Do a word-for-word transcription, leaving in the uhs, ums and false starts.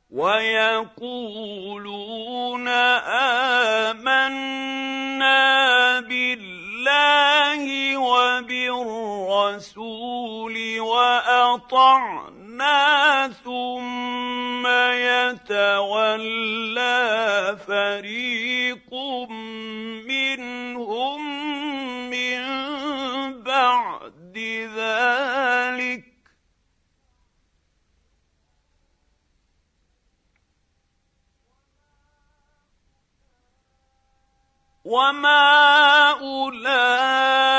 ويقولون آمنا بالله وبالرسول وأطعنا ثم يتولى فريق منهم من بعد ذلك وما أولئك